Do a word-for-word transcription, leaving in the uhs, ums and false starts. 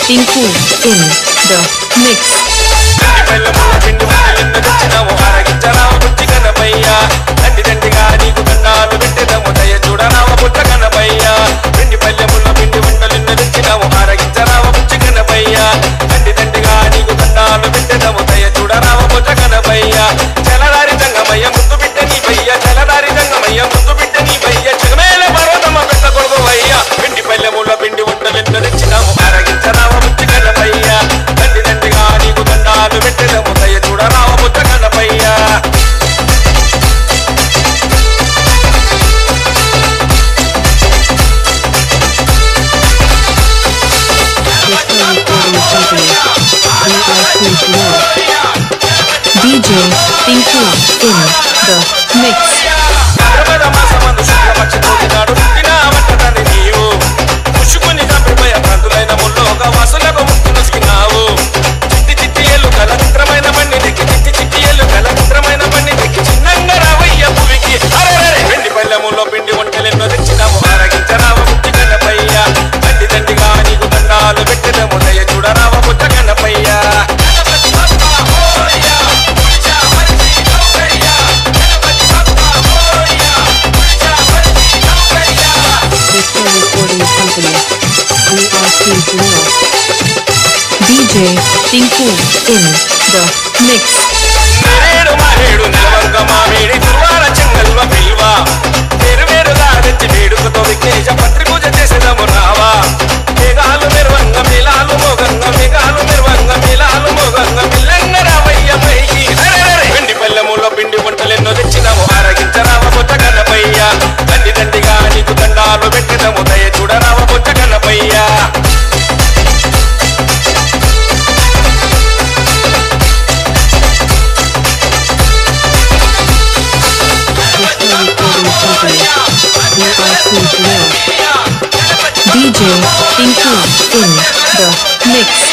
Tinku in the mix. D J Tinku in the mix. D J Tinku in the mix. Maredu maredu nilavanka maamedi turvara chengalva bilva veru veru gaadeti vedukuto vignesha patri puja chesedamu raava megalu mirvanga milalu moganga megalu mirvanga milalu moganga millanna ravayya maiki vendi pallamulo pindi vantalenno techinamu aragincharaava bocca ganapayya dandi dandiga neeku dandalu pettedamu daye chudaraava bocca ganapayya. D J Tinku in the mix.